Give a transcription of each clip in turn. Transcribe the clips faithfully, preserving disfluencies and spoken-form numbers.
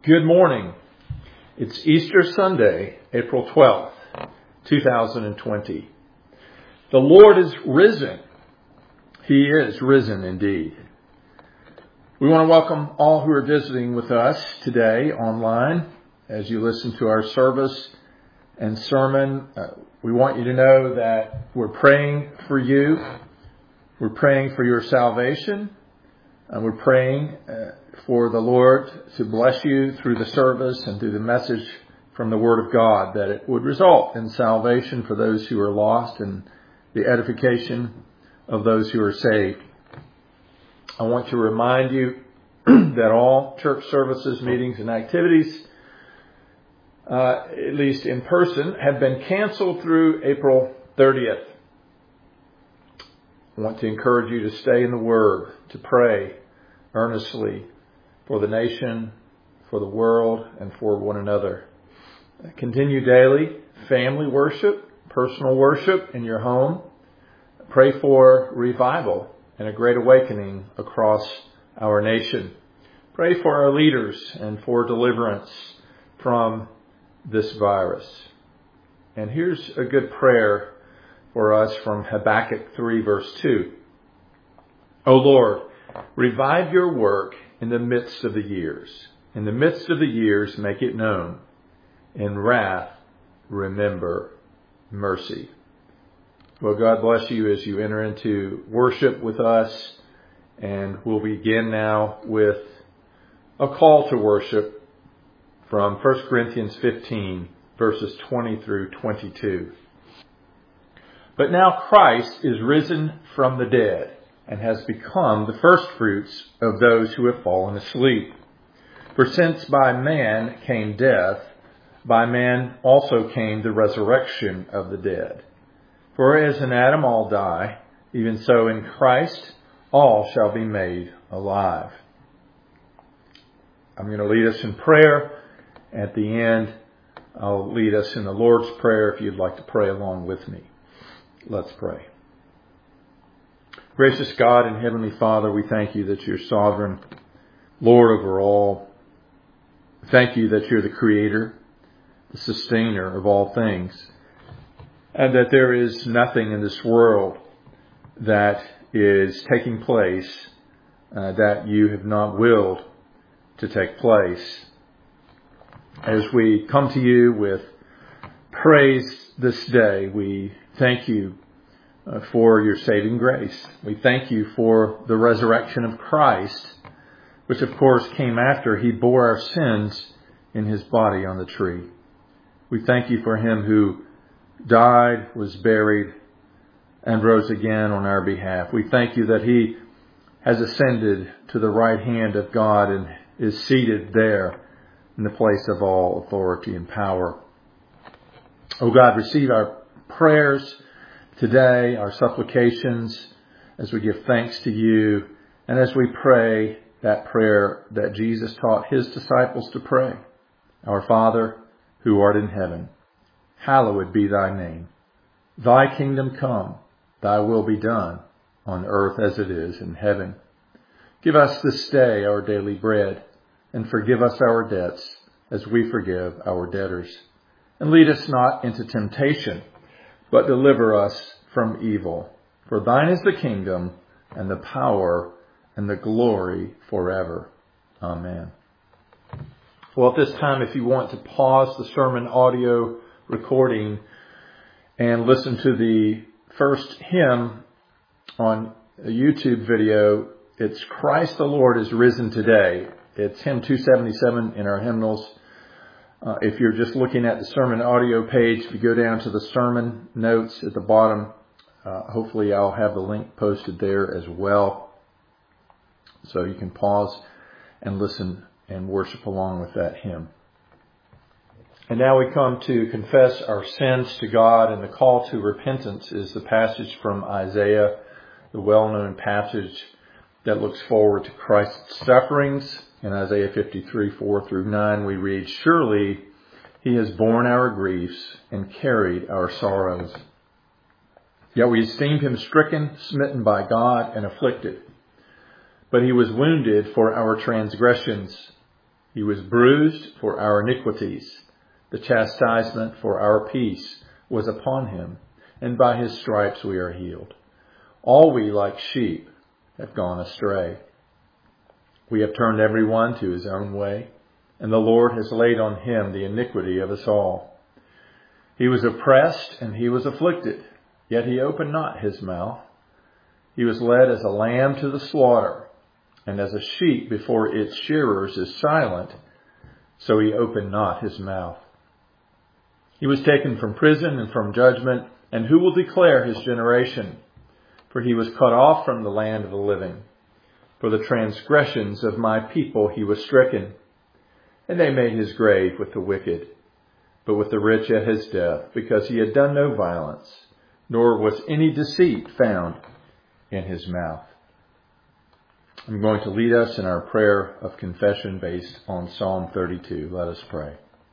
Good morning. It's Easter Sunday, April twelfth, two thousand twenty. The Lord is risen. He is risen indeed. We want to welcome all who are visiting with us today online as you listen to our service and sermon. Uh, we want you to know that we're praying for you. We're praying for your salvation. And we're praying uh, for the Lord to bless you through the service and through the message from the Word of God, that it would result in salvation for those who are lost and the edification of those who are saved. I want to remind you that all church services, meetings, and activities, uh, at least in person, have been canceled through April thirtieth. I want to encourage you to stay in the Word, to pray earnestly for the nation, for the world, and for one another. Continue daily family worship, personal worship in your home. Pray for revival and a great awakening across our nation. Pray for our leaders and for deliverance from this virus. And here's a good prayer for us from Habakkuk three, verse two. O Lord, revive your work in the midst of the years. In the midst of the years, make it known. In wrath, remember mercy. Well, God bless you as you enter into worship with us. And we'll begin now with a call to worship from First Corinthians fifteen, verses twenty through twenty-two. But now Christ is risen from the dead and has become the firstfruits of those who have fallen asleep. For since by man came death, by man also came the resurrection of the dead. For as in Adam all die, even so in Christ all shall be made alive. I'm going to lead us in prayer. At the end, I'll lead us in the Lord's Prayer if you'd like to pray along with me. Let's pray. Gracious God and Heavenly Father, we thank you that you're sovereign, Lord over all. Thank you that you're the creator, the sustainer of all things, and that there is nothing in this world that is taking place uh, that you have not willed to take place. As we come to you with praise this day, we thank you uh, for your saving grace. We thank you for the resurrection of Christ, which of course came after he bore our sins in his body on the tree. We thank you for him who died, was buried, and rose again on our behalf. We thank you that he has ascended to the right hand of God and is seated there in the place of all authority and power. Oh God, receive our prayers today, our supplications, as we give thanks to you, and as we pray that prayer that Jesus taught his disciples to pray. Our Father, who art in heaven, hallowed be thy name. Thy kingdom come, thy will be done, on earth as it is in heaven. Give us this day our daily bread, and forgive us our debts, as we forgive our debtors. And lead us not into temptation, but deliver us from evil. For thine is the kingdom, and the power, and the glory forever. Amen. Well, at this time, if you want to pause the sermon audio recording and listen to the first hymn on a YouTube video, it's Christ the Lord is Risen Today. It's hymn two seventy-seven in our hymnals. Uh, if you're just looking at the sermon audio page, if you go down to the sermon notes at the bottom, uh, hopefully I'll have the link posted there as well. So you can pause and listen and worship along with that hymn. And now we come to confess our sins to God, and the call to repentance is the passage from Isaiah, the well-known passage that looks forward to Christ's sufferings. In Isaiah fifty-three, four through nine, we read, "Surely he has borne our griefs and carried our sorrows. Yet we esteemed him stricken, smitten by God, and afflicted. But he was wounded for our transgressions. He was bruised for our iniquities. The chastisement for our peace was upon him, and by his stripes we are healed. All we like sheep have gone astray. We have turned every one to his own way, and the Lord has laid on him the iniquity of us all. He was oppressed and he was afflicted, yet he opened not his mouth. He was led as a lamb to the slaughter, and as a sheep before its shearers is silent, so he opened not his mouth. He was taken from prison and from judgment, and who will declare his generation? For he was cut off from the land of the living. For the transgressions of my people he was stricken, and they made his grave with the wicked, but with the rich at his death, because he had done no violence, nor was any deceit found in his mouth. I'm going to lead us in our prayer of confession based on Psalm thirty-two. Let us pray.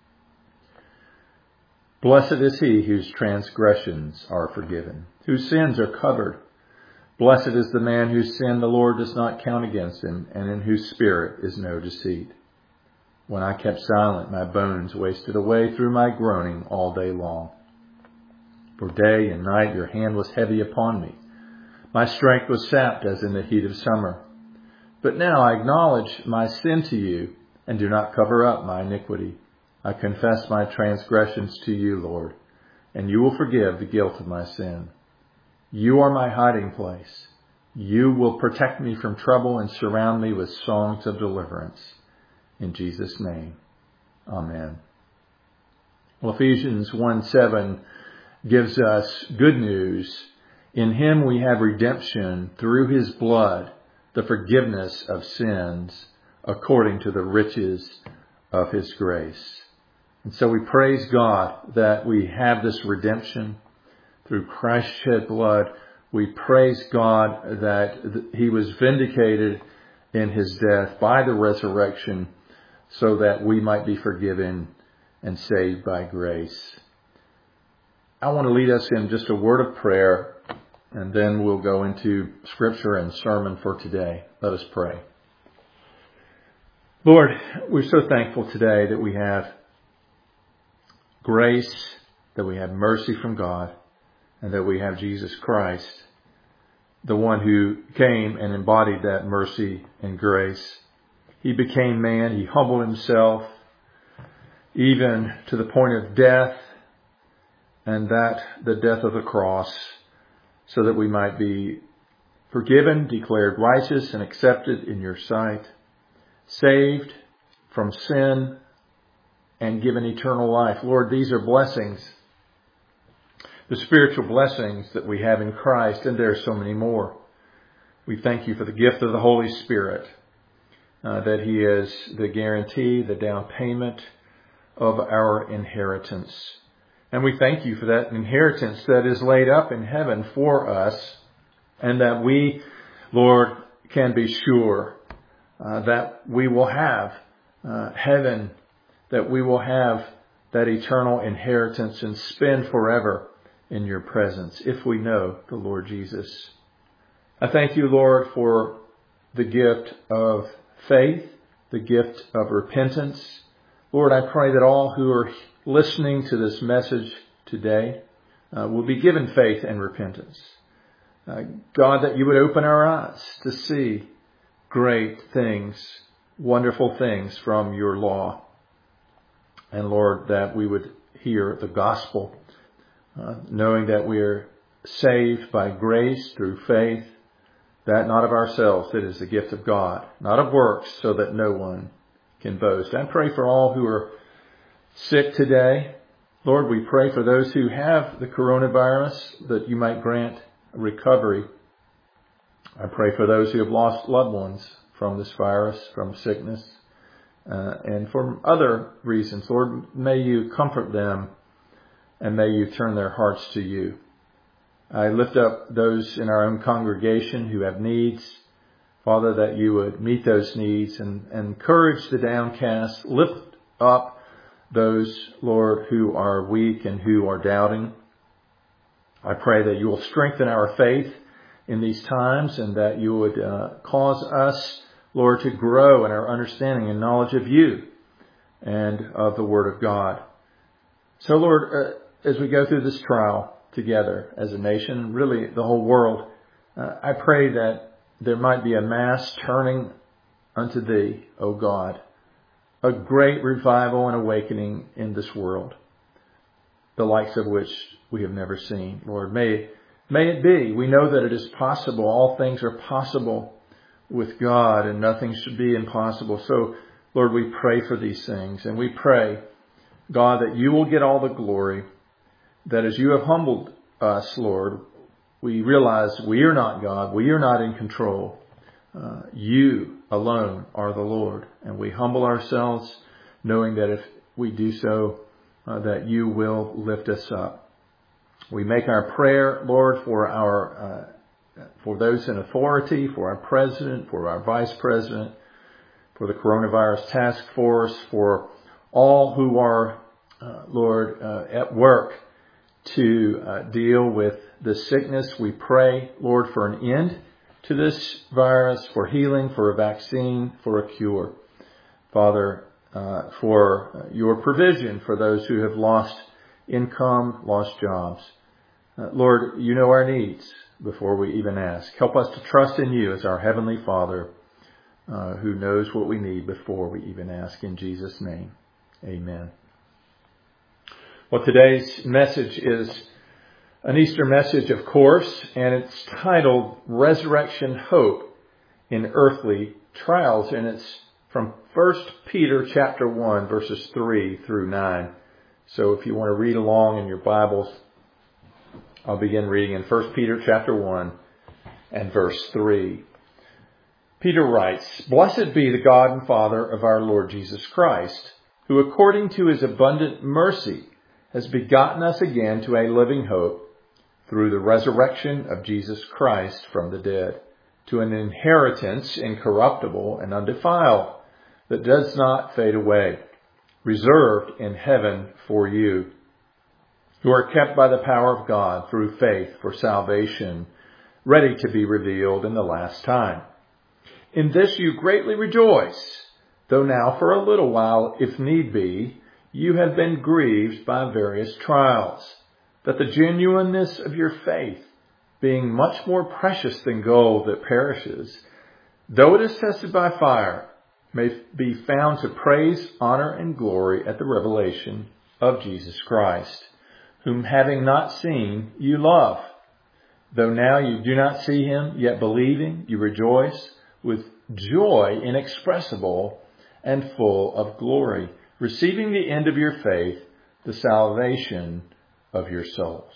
Blessed is he whose transgressions are forgiven, whose sins are covered. Blessed is the man whose sin the Lord does not count against him, and in whose spirit is no deceit. When I kept silent, my bones wasted away through my groaning all day long. For day and night your hand was heavy upon me. My strength was sapped as in the heat of summer. But now I acknowledge my sin to you, and do not cover up my iniquity. I confess my transgressions to you, Lord, and you will forgive the guilt of my sin. You are my hiding place. You will protect me from trouble and surround me with songs of deliverance. In Jesus' name, amen. Well, Ephesians one seven gives us good news. In him we have redemption through his blood, the forgiveness of sins, according to the riches of his grace. And so we praise God that we have this redemption through Christ's shed blood. We praise God that he was vindicated in his death by the resurrection, so that we might be forgiven and saved by grace. I want to lead us in just a word of prayer, and then we'll go into scripture and sermon for today. Let us pray. Lord, we're so thankful today that we have grace, that we have mercy from God, and that we have Jesus Christ, the one who came and embodied that mercy and grace. He became man. He humbled himself even to the point of death, and that the death of the cross, so that we might be forgiven, declared righteous and accepted in your sight, saved from sin, and given eternal life. Lord, these are blessings, the spiritual blessings that we have in Christ, and there are so many more. We thank you for the gift of the Holy Spirit, uh, that he is the guarantee, the down payment of our inheritance. And we thank you for that inheritance that is laid up in heaven for us, and that we, Lord, can be sure uh, that we will have uh, heaven, that we will have that eternal inheritance and spend forever in your presence if we know the Lord Jesus. I thank you, Lord, for the gift of faith, the gift of repentance. Lord, I pray that all who are listening to this message today uh, will be given faith and repentance. Uh, God, that you would open our eyes to see great things, wonderful things from your law. And Lord, that we would hear the gospel, uh, knowing that we are saved by grace through faith, that not of ourselves, it is the gift of God, not of works, so that no one can boast. I pray for all who are sick today. Lord, we pray for those who have the coronavirus, that you might grant recovery. I pray for those who have lost loved ones from this virus, from sickness, uh, and for other reasons. Lord, may you comfort them, and may you turn their hearts to you. I lift up those in our own congregation who have needs. Father, that you would meet those needs and, and encourage the downcast. Lift up those, Lord, who are weak and who are doubting. I pray that you will strengthen our faith in these times, and that you would uh, cause us, Lord, to grow in our understanding and knowledge of you, and of the Word of God. So, Lord, uh, as we go through this trial together as a nation, really the whole world, uh, I pray that there might be a mass turning unto Thee, O God, a great revival and awakening in this world, the likes of which we have never seen. Lord, may, may it be. We know that it is possible. All things are possible with God, and nothing should be impossible. So, Lord, we pray for these things, and we pray, God, that You will get all the glory, that as You have humbled us, Lord, we realize we are not God, we are not in control. Uh, you alone are the Lord, and we humble ourselves, knowing that if we do so, uh, that You will lift us up. We make our prayer, Lord, for our uh, for those in authority, for our president, for our vice president, for the coronavirus task force, for all who are, uh, Lord, uh, at work to uh, deal with this sickness. We pray, Lord, for an end to this virus, for healing, for a vaccine, for a cure. Father, uh, for Your provision for those who have lost income, lost jobs. Uh, Lord, You know our needs before we even ask. Help us to trust in You as our Heavenly Father, uh, who knows what we need before we even ask. In Jesus' name, amen. Well, today's message is an Easter message, of course, and it's titled Resurrection Hope in Earthly Trials, and it's from First Peter chapter one, verses three through nine. So if you want to read along in your Bibles, I'll begin reading in First Peter chapter one and verse three. Peter writes, "Blessed be the God and Father of our Lord Jesus Christ, who according to His abundant mercy has begotten us again to a living hope through the resurrection of Jesus Christ from the dead, to an inheritance incorruptible and undefiled, that does not fade away, reserved in heaven for you, who are kept by the power of God through faith for salvation, ready to be revealed in the last time. In this you greatly rejoice, though now for a little while, if need be, you have been grieved by various trials, that the genuineness of your faith, being much more precious than gold that perishes, though it is tested by fire, may be found to praise, honor, and glory at the revelation of Jesus Christ, whom having not seen, you love. Though now you do not see Him, yet believing, you rejoice with joy inexpressible and full of glory, receiving the end of your faith, the salvation of your souls."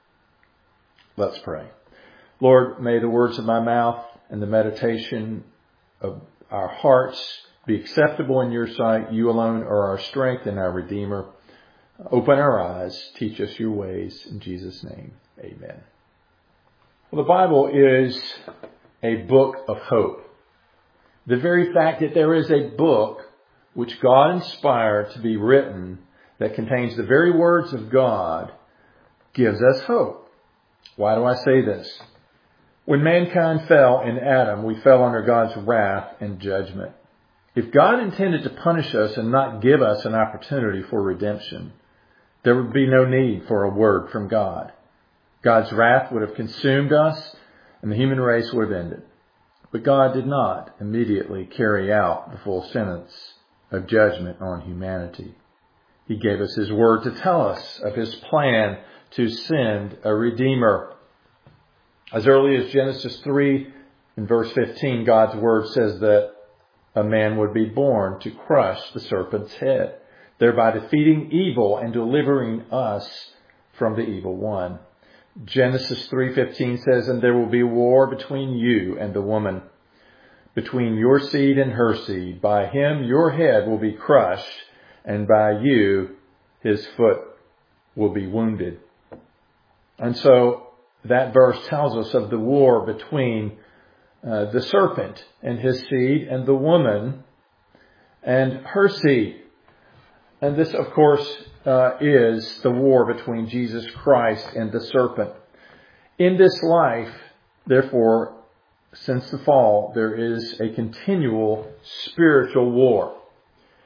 Let's pray. Lord, may the words of my mouth and the meditation of our hearts be acceptable in Your sight. You alone are our strength and our Redeemer. Open our eyes, teach us Your ways. In Jesus' name, amen. Well, the Bible is a book of hope. The very fact that there is a book which God inspired to be written that contains the very words of God gives us hope. Why do I say this? When mankind fell in Adam, we fell under God's wrath and judgment. If God intended to punish us and not give us an opportunity for redemption, there would be no need for a word from God. God's wrath would have consumed us and the human race would have ended. But God did not immediately carry out the full sentence of judgment on humanity. He gave us His word to tell us of His plan to send a Redeemer. As early as Genesis three in verse fifteen, God's word says that a man would be born to crush the serpent's head, thereby defeating evil and delivering us from the evil one. Genesis three fifteen says, "And there will be war between you and the woman, between your seed and her seed. By him your head will be crushed, and by you his foot will be wounded." And so that verse tells us of the war between uh, the serpent and his seed and the woman and her seed. And this, of course, uh, is the war between Jesus Christ and the serpent. In this life, therefore, since the fall, there is a continual spiritual war.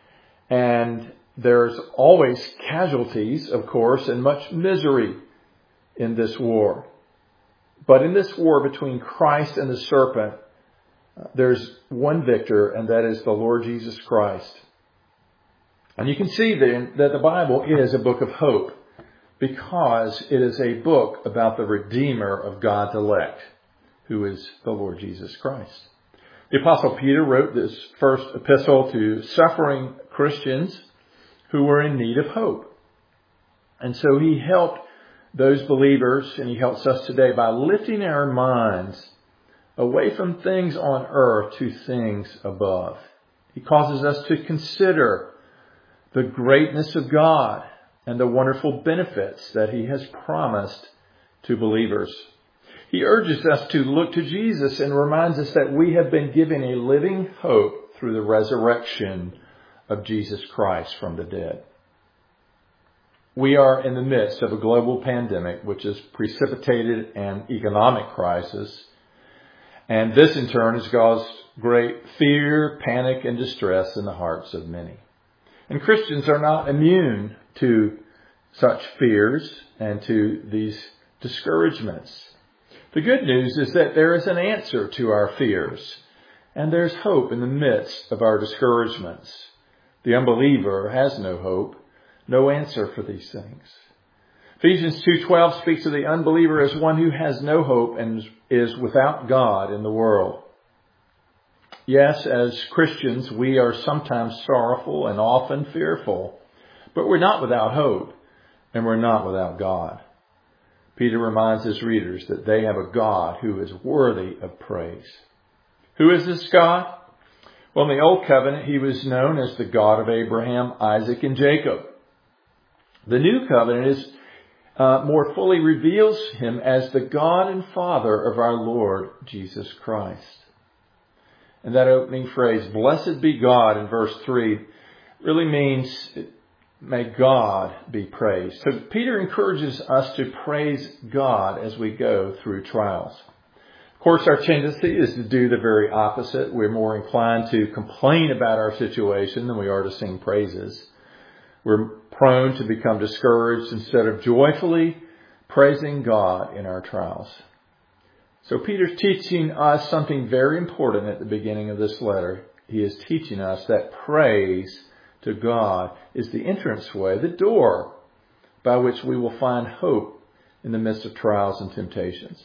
And there's always casualties, of course, and much misery in this war. But in this war between Christ and the serpent, there's one victor, and that is the Lord Jesus Christ. And you can see then that the Bible is a book of hope, because it is a book about the Redeemer of God's elect, who is the Lord Jesus Christ. The Apostle Peter wrote this first epistle to suffering Christians who were in need of hope. And so he helped those believers, and he helps us today by lifting our minds away from things on earth to things above. He causes us to consider the greatness of God and the wonderful benefits that he has promised to believers. He urges us to look to Jesus and reminds us that we have been given a living hope through the resurrection of Jesus Christ from the dead. We are in the midst of a global pandemic which has precipitated an economic crisis, and this in turn has caused great fear, panic, and distress in the hearts of many. And Christians are not immune to such fears and to these discouragements. The good news is that there is an answer to our fears, and there's hope in the midst of our discouragements. The unbeliever has no hope, no answer for these things. Ephesians two twelve speaks of the unbeliever as one who has no hope and is without God in the world. Yes, as Christians, we are sometimes sorrowful and often fearful, but we're not without hope, and we're not without God. Peter reminds his readers that they have a God who is worthy of praise. Who is this God? Well, in the Old Covenant, he was known as the God of Abraham, Isaac, and Jacob. The New Covenant is uh, more fully reveals him as the God and Father of our Lord Jesus Christ. And that opening phrase, blessed be God, in verse three, really means, may God be praised. So Peter encourages us to praise God as we go through trials. Of course, our tendency is to do the very opposite. We're more inclined to complain about our situation than we are to sing praises. We're prone to become discouraged instead of joyfully praising God in our trials. So Peter's teaching us something very important at the beginning of this letter. He is teaching us that praise to God is the entranceway, the door by which we will find hope in the midst of trials and temptations.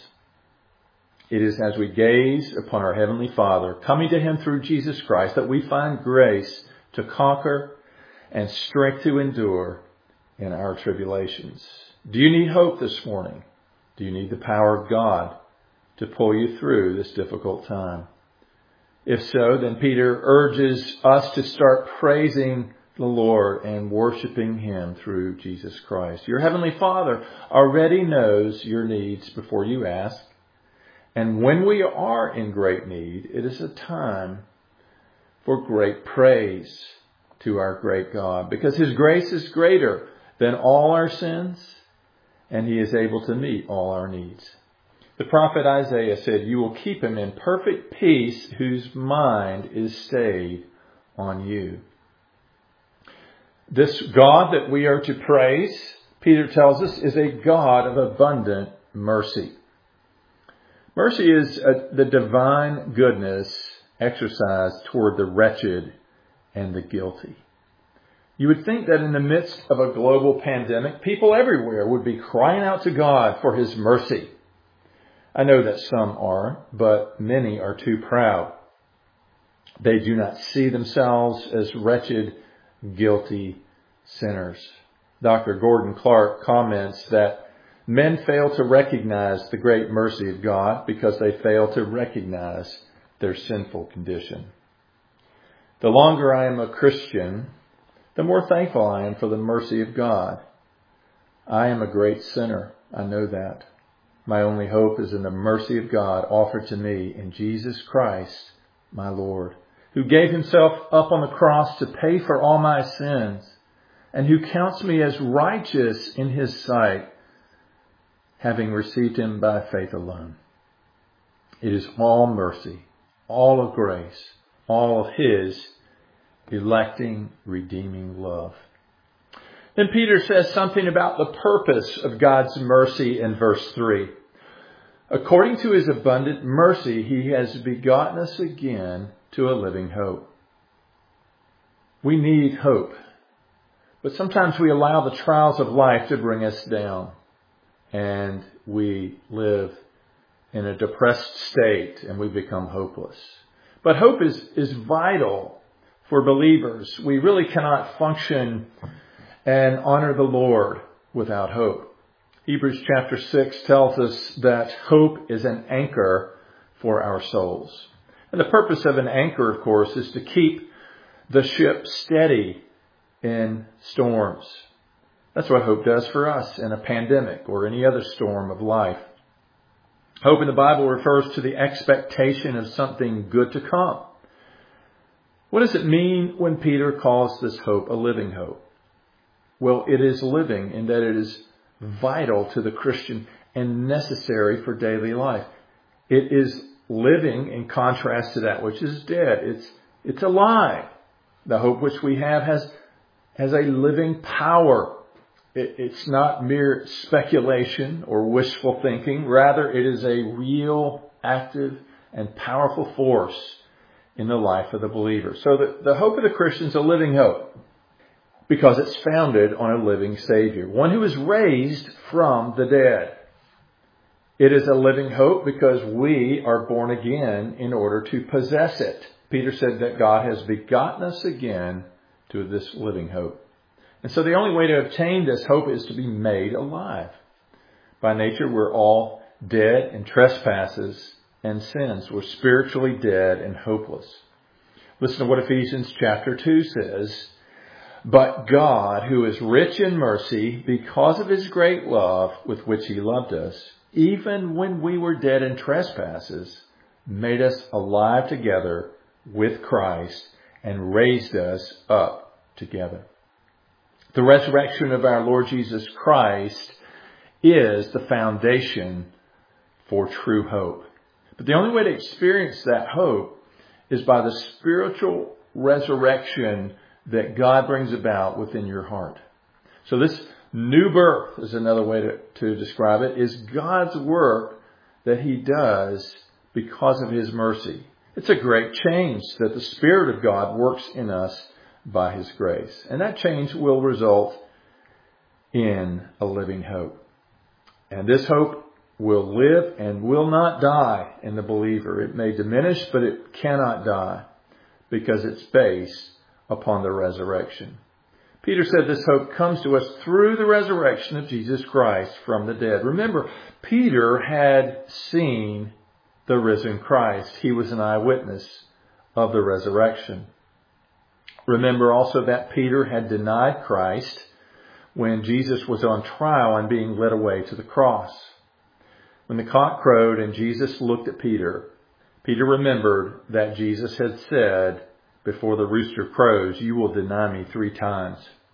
It is as we gaze upon our Heavenly Father, coming to Him through Jesus Christ, that we find grace to conquer and strength to endure in our tribulations. Do you need hope this morning? Do you need the power of God to pull you through this difficult time? If so, then Peter urges us to start praising the Lord and worshiping Him through Jesus Christ. Your Heavenly Father already knows your needs before you ask. And when we are in great need, it is a time for great praise to our great God, because His grace is greater than all our sins, and He is able to meet all our needs. The prophet Isaiah said, you will keep him in perfect peace whose mind is stayed on you. This God that we are to praise, Peter tells us, is a God of abundant mercy. Mercy is a, the divine goodness exercised toward the wretched and the guilty. You would think that in the midst of a global pandemic, people everywhere would be crying out to God for His mercy. I know that some are, but many are too proud. They do not see themselves as wretched, guilty sinners. Doctor Gordon Clark comments that men fail to recognize the great mercy of God because they fail to recognize their sinful condition. The longer I am a Christian, the more thankful I am for the mercy of God. I am a great sinner. I know that. My only hope is in the mercy of God offered to me in Jesus Christ, my Lord, who gave Himself up on the cross to pay for all my sins, and who counts me as righteous in His sight, having received Him by faith alone. It is all mercy, all of grace, all of His electing, redeeming love. Then Peter says something about the purpose of God's mercy in verse three. According to his abundant mercy, he has begotten us again to a living hope. We need hope. But sometimes we allow the trials of life to bring us down. And we live in a depressed state and we become hopeless. But hope is, is vital for believers. We really cannot function and honor the Lord without hope. Hebrews chapter six tells us that hope is an anchor for our souls. And the purpose of an anchor, of course, is to keep the ship steady in storms. That's what hope does for us in a pandemic or any other storm of life. Hope in the Bible refers to the expectation of something good to come. What does it mean when Peter calls this hope a living hope? Well, it is living in that it is vital to the Christian and necessary for daily life. It is living in contrast to that which is dead. It's, it's alive. The hope which we have has, has a living power. It, it's not mere speculation or wishful thinking. Rather, it is a real, active, and powerful force in the life of the believer. So the, the hope of the Christian is a living hope, because it's founded on a living Savior, one who is raised from the dead. It is a living hope because we are born again in order to possess it. Peter said that God has begotten us again to this living hope. And so the only way to obtain this hope is to be made alive. By nature, we're all dead in trespasses and sins. We're spiritually dead and hopeless. Listen to what Ephesians chapter two says. But God, who is rich in mercy, because of his great love with which he loved us, even when we were dead in trespasses, made us alive together with Christ and raised us up together. The resurrection of our Lord Jesus Christ is the foundation for true hope. But the only way to experience that hope is by the spiritual resurrection that God brings about within your heart. So this new birth is another way to, to describe it, is God's work that he does because of his mercy. It's a great change that the Spirit of God works in us by his grace. And that change will result in a living hope. And this hope will live and will not die in the believer. It may diminish, but it cannot die because it's based upon the resurrection. Peter said this hope comes to us through the resurrection of Jesus Christ from the dead. Remember, Peter had seen the risen Christ. He was an eyewitness of the resurrection. Remember also that Peter had denied Christ when Jesus was on trial and being led away to the cross. When the cock crowed and Jesus looked at Peter, Peter remembered that Jesus had said, before the rooster crows, you will deny me three times.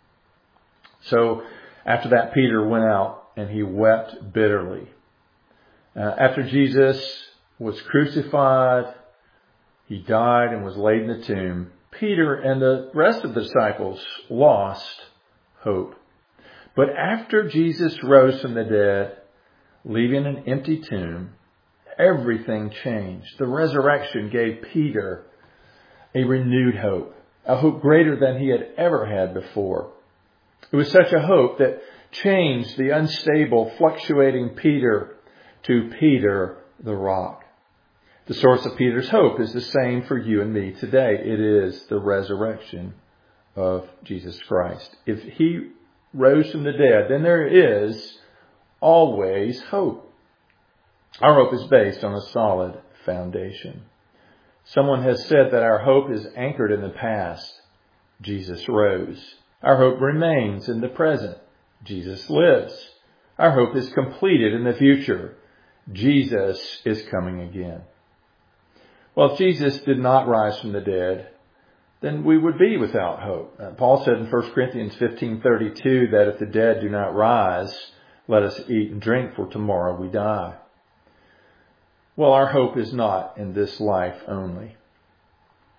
So after that, Peter went out and he wept bitterly. Uh, after Jesus was crucified, he died and was laid in the tomb, Peter and the rest of the disciples lost hope. But after Jesus rose from the dead, leaving an empty tomb, everything changed. The resurrection gave Peter a renewed hope, a hope greater than he had ever had before. It was such a hope that changed the unstable, fluctuating Peter to Peter the rock. The source of Peter's hope is the same for you and me today. It is the resurrection of Jesus Christ. If he rose from the dead, then there is always hope. Our hope is based on a solid foundation. Someone has said that our hope is anchored in the past. Jesus rose. Our hope remains in the present. Jesus lives. Our hope is completed in the future. Jesus is coming again. Well, if Jesus did not rise from the dead, then we would be without hope. Uh, Paul said in First Corinthians fifteen thirty-two that if the dead do not rise, let us eat and drink, for tomorrow we die. Well, our hope is not in this life only.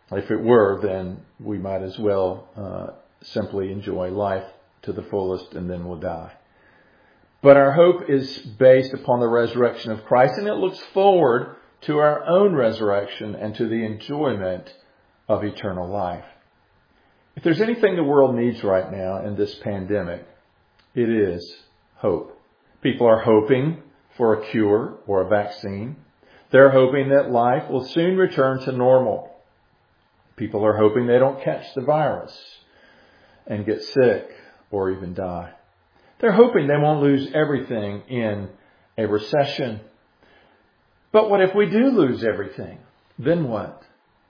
If it were, then we might as well uh, simply enjoy life to the fullest and then we'll die. But our hope is based upon the resurrection of Christ, and it looks forward to our own resurrection and to the enjoyment of eternal life. If there's anything the world needs right now in this pandemic, it is hope. People are hoping for a cure or a vaccine. They're hoping that life will soon return to normal. People are hoping they don't catch the virus and get sick or even die. They're hoping they won't lose everything in a recession. But what if we do lose everything? Then what?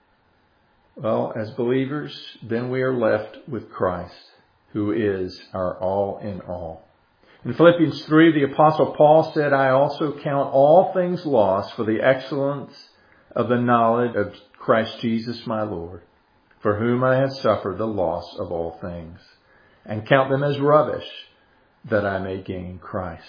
Well, as believers, then we are left with Christ, who is our all in all. In Philippians three, the Apostle Paul said, I also count all things lost for the excellence of the knowledge of Christ Jesus my Lord, for whom I have suffered the loss of all things, and count them as rubbish, that I may gain Christ.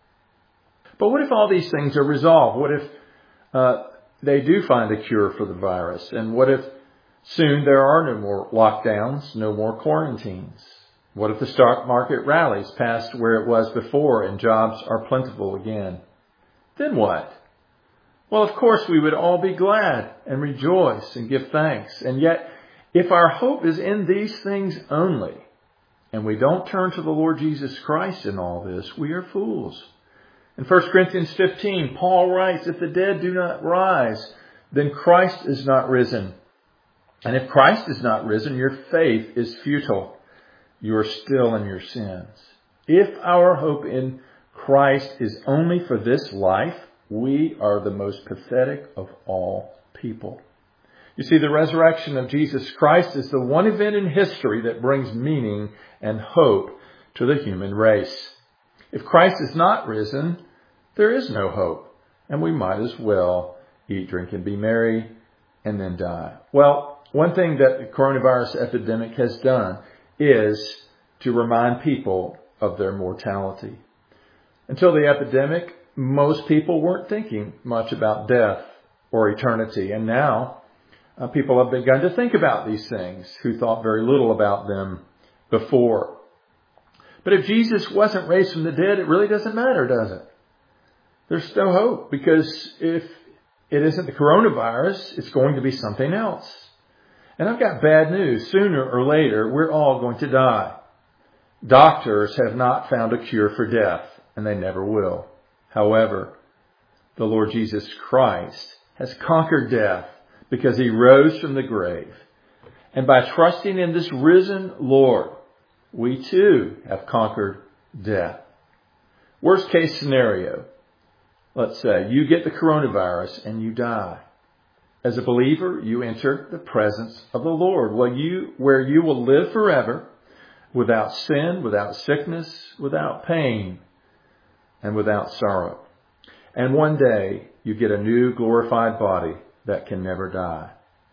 But what if all these things are resolved? What if uh, they do find a cure for the virus? And what if soon there are no more lockdowns, no more quarantines? What if the stock market rallies past where it was before and jobs are plentiful again? Then what? Well, of course, we would all be glad and rejoice and give thanks. And yet, if our hope is in these things only, and we don't turn to the Lord Jesus Christ in all this, we are fools. In First Corinthians fifteen, Paul writes, if the dead do not rise, then Christ is not risen. And if Christ is not risen, your faith is futile. You are still in your sins. If our hope in Christ is only for this life, we are the most pathetic of all people. You see, the resurrection of Jesus Christ is the one event in history that brings meaning and hope to the human race. If Christ is not risen, there is no hope, and we might as well eat, drink, and be merry, and then die. Well, one thing that the coronavirus epidemic has done is to remind people of their mortality. Until the epidemic, most people weren't thinking much about death or eternity, and now Uh, people have begun to think about these things who thought very little about them before. But if Jesus wasn't raised from the dead, it really doesn't matter, does it? There's no hope, because if it isn't the coronavirus, it's going to be something else. And I've got bad news. Sooner or later, we're all going to die. Doctors have not found a cure for death, and they never will. However, the Lord Jesus Christ has conquered death, because he rose from the grave. And by trusting in this risen Lord, we too have conquered death. Worst case scenario, let's say you get the coronavirus and you die. As a believer, you enter the presence of the Lord, where you, where you will live forever without sin, without sickness, without pain, and without sorrow. And one day you get a new glorified body that can never die.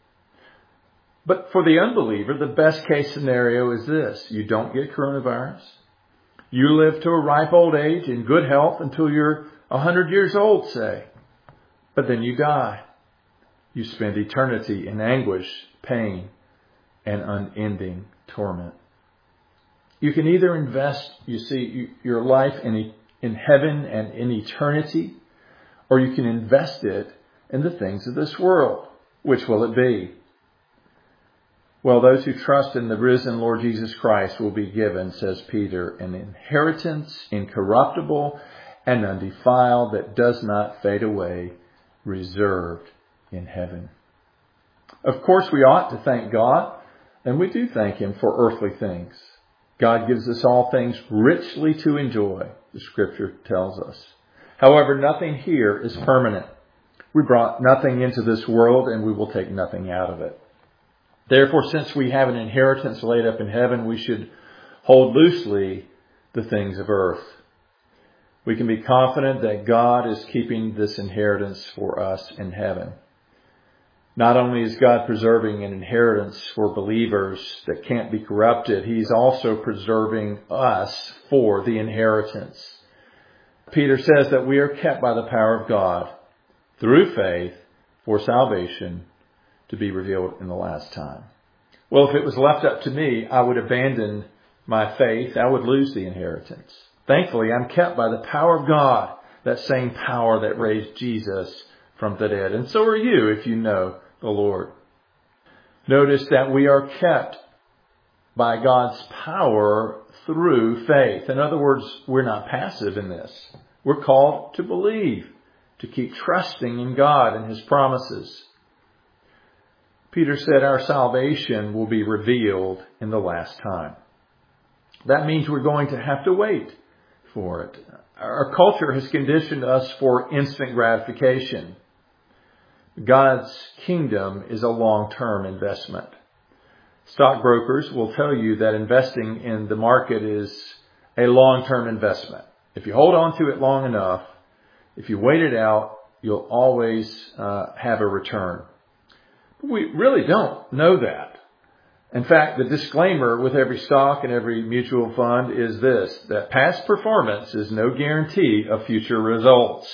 But for the unbeliever, the best case scenario is this. You don't get coronavirus. You live to a ripe old age in good health until you're a hundred years old, say. But then you die. You spend eternity in anguish, pain, and unending torment. You can either invest, you see, your life in, in heaven and in eternity, or you can invest it in the things of this world. Which will it be? Well, those who trust in the risen Lord Jesus Christ will be given, says Peter, an inheritance incorruptible and undefiled that does not fade away, reserved in heaven. Of course, we ought to thank God, and we do thank Him for earthly things. God gives us all things richly to enjoy, the Scripture tells us. However, nothing here is permanent. We brought nothing into this world, and we will take nothing out of it. Therefore, since we have an inheritance laid up in heaven, we should hold loosely the things of earth. We can be confident that God is keeping this inheritance for us in heaven. Not only is God preserving an inheritance for believers that can't be corrupted, He's also preserving us for the inheritance. Peter says that we are kept by the power of God through faith for salvation to be revealed in the last time. Well, if it was left up to me, I would abandon my faith. I would lose the inheritance. Thankfully, I'm kept by the power of God, that same power that raised Jesus from the dead. And so are you if you know the Lord. Notice that we are kept by God's power through faith. In other words, we're not passive in this. We're called to believe, to keep trusting in God and His promises. Peter said our salvation will be revealed in the last time. That means we're going to have to wait for it. Our culture has conditioned us for instant gratification. God's kingdom is a long-term investment. Stockbrokers will tell you that investing in the market is a long-term investment. If you hold on to it long enough, if you wait it out, you'll always uh, have a return. But we really don't know that. In fact, the disclaimer with every stock and every mutual fund is this, that past performance is no guarantee of future results.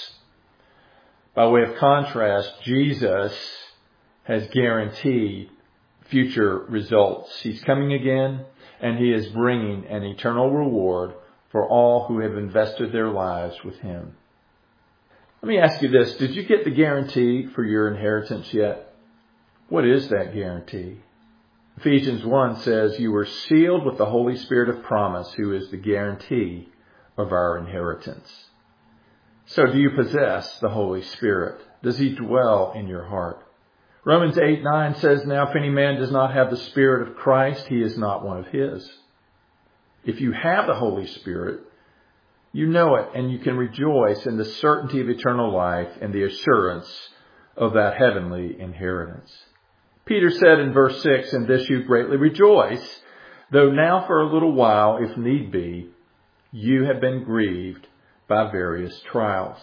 By way of contrast, Jesus has guaranteed future results. He's coming again, and He is bringing an eternal reward for all who have invested their lives with Him. Let me ask you this. Did you get the guarantee for your inheritance yet? What is that guarantee? Ephesians one says, you were sealed with the Holy Spirit of promise, who is the guarantee of our inheritance. So do you possess the Holy Spirit? Does He dwell in your heart? Romans eight nine says, now if any man does not have the Spirit of Christ, he is not one of His. If you have the Holy Spirit, you know it, and you can rejoice in the certainty of eternal life and the assurance of that heavenly inheritance. Peter said in verse six, in this you greatly rejoice, though now for a little while, if need be, you have been grieved by various trials.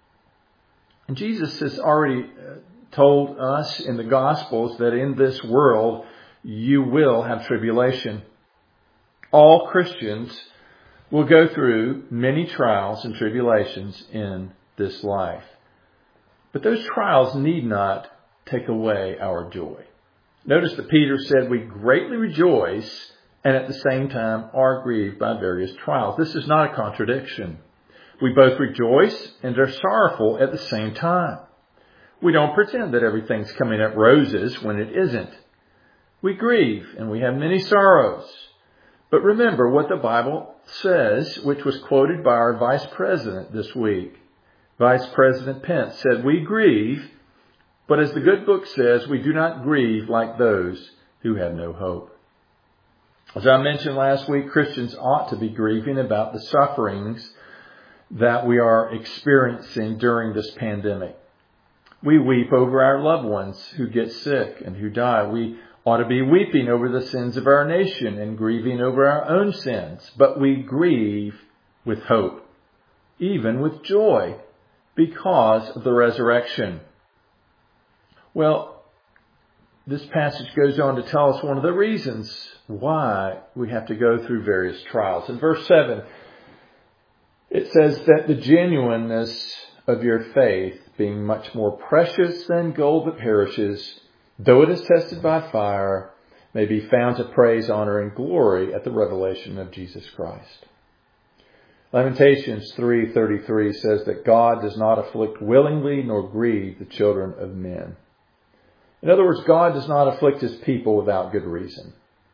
And Jesus has already told us in the Gospels that in this world you will have tribulation. All Christians will go through many trials and tribulations in this life. But those trials need not take away our joy. Notice that Peter said we greatly rejoice and at the same time are grieved by various trials. This is not a contradiction. We both rejoice and are sorrowful at the same time. We don't pretend that everything's coming up roses when it isn't. We grieve and we have many sorrows. But remember what the Bible says, which was quoted by our Vice President this week. Vice President Pence said, we grieve, but as the good book says, we do not grieve like those who have no hope. As I mentioned last week, Christians ought to be grieving about the sufferings that we are experiencing during this pandemic. We weep over our loved ones who get sick and who die. We ought to be weeping over the sins of our nation and grieving over our own sins. But we grieve with hope, even with joy, because of the resurrection. Well, this passage goes on to tell us one of the reasons why we have to go through various trials. In verse seven, it says that the genuineness of your faith, being much more precious than gold that perishes, though it is tested by fire, may be found to praise, honor, and glory at the revelation of Jesus Christ. Lamentations three thirty-three says that God does not afflict willingly nor grieve the children of men. In other words, God does not afflict His people without good reason.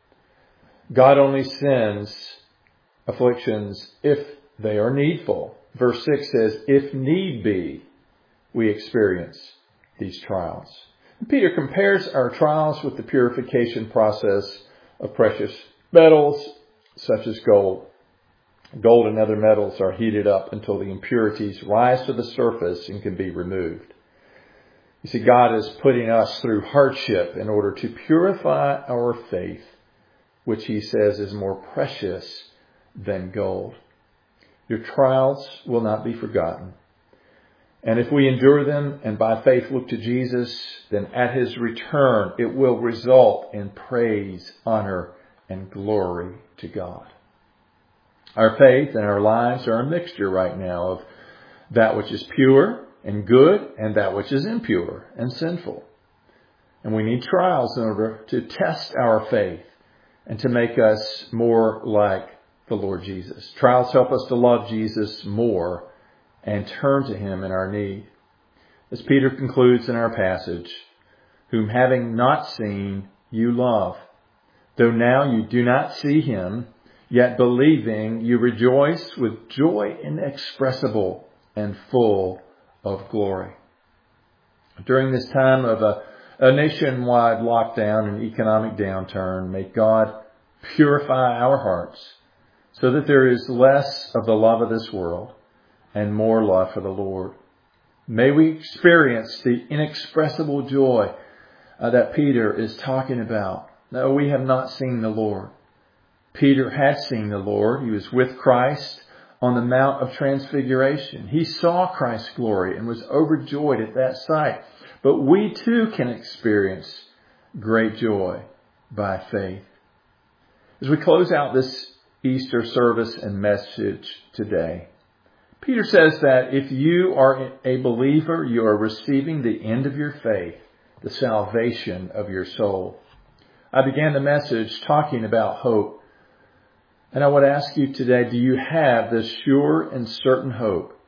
God only sends afflictions if they are needful. Verse six says, if need be, we experience these trials. And Peter compares our trials with the purification process of precious metals such as gold. Gold and other metals are heated up until the impurities rise to the surface and can be removed. You see, God is putting us through hardship in order to purify our faith, which He says is more precious than gold. Your trials will not be forgotten. And if we endure them and by faith look to Jesus, then at His return, it will result in praise, honor, and glory to God. Our faith and our lives are a mixture right now of that which is pure and good and that which is impure and sinful. And we need trials in order to test our faith and to make us more like the Lord Jesus. Trials help us to love Jesus more and turn to Him in our need. As Peter concludes in our passage, whom having not seen, you love. Though now you do not see Him, yet believing, you rejoice with joy inexpressible and full of glory. During this time of a, a nationwide lockdown and economic downturn, may God purify our hearts so that there is less of the love of this world and more love for the Lord. May we experience the inexpressible joy uh, that Peter is talking about. No, we have not seen the Lord. Peter had seen the Lord. He was with Christ on the Mount of Transfiguration. He saw Christ's glory and was overjoyed at that sight. But we too can experience great joy by faith. As we close out this Easter service and message today, Peter says that if you are a believer, you are receiving the end of your faith, the salvation of your soul. I began the message talking about hope. And I would ask you today, do you have the sure and certain hope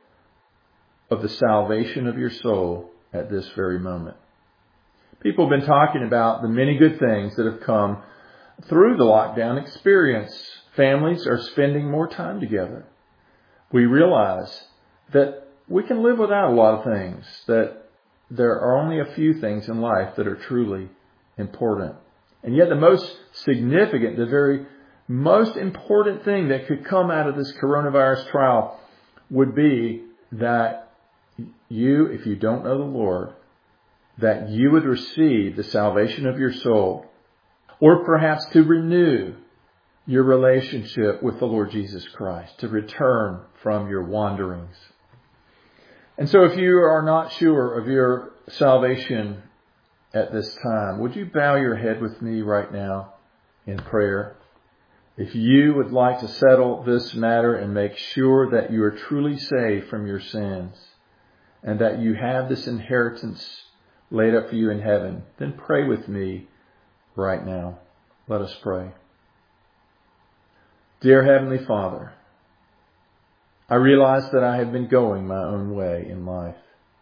of the salvation of your soul at this very moment? People have been talking about the many good things that have come through the lockdown experience. Families are spending more time together. We realize that we can live without a lot of things, that there are only a few things in life that are truly important. And yet the most significant, the very most important thing that could come out of this coronavirus trial would be that you, if you don't know the Lord, that you would receive the salvation of your soul, or perhaps to renew your relationship with the Lord Jesus Christ, to return from your wanderings. And so if you are not sure of your salvation at this time, would you bow your head with me right now in prayer? If you would like to settle this matter and make sure that you are truly saved from your sins and that you have this inheritance laid up for you in heaven, then pray with me right now. Let us pray. Dear Heavenly Father, I realize that I have been going my own way in life.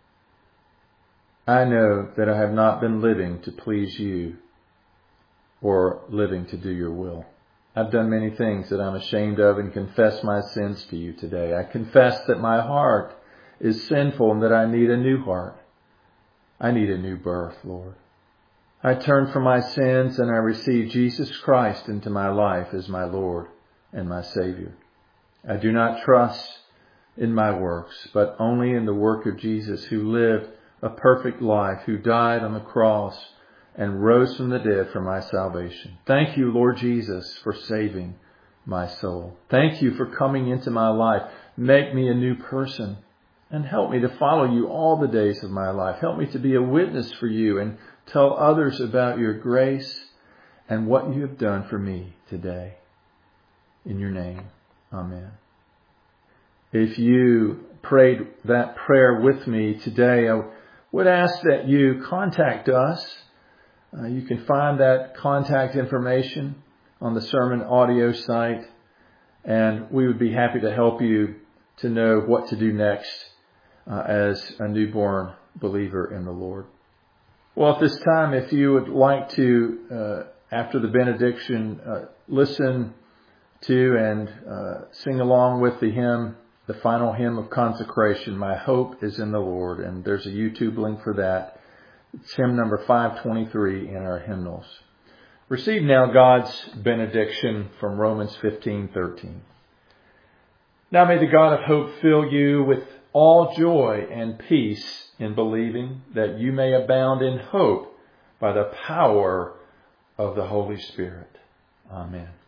I know that I have not been living to please you or living to do your will. I've done many things that I'm ashamed of and confess my sins to you today. I confess that my heart is sinful and that I need a new heart. I need a new birth, Lord. I turn from my sins and I receive Jesus Christ into my life as my Lord and my Savior. I do not trust in my works, but only in the work of Jesus, who lived a perfect life, who died on the cross and rose from the dead for my salvation. Thank you, Lord Jesus, for saving my soul. Thank you for coming into my life. Make me a new person and help me to follow you all the days of my life. Help me to be a witness for you and tell others about your grace and what you have done for me today. In your name, amen. If you prayed that prayer with me today, I would ask that you contact us. Uh, you can find that contact information on the sermon audio site, and we would be happy to help you to know what to do next uh, as a newborn believer in the Lord. Well, at this time, if you would like to, uh, after the benediction, uh, listen to and uh, sing along with the hymn, the final hymn of consecration, My Hope is in the Lord. And there's a YouTube link for that. It's hymn number five twenty-three in our hymnals. Receive now God's benediction from Romans fifteen thirteen. Now may the God of hope fill you with all joy and peace in believing, that you may abound in hope by the power of the Holy Spirit. Amen.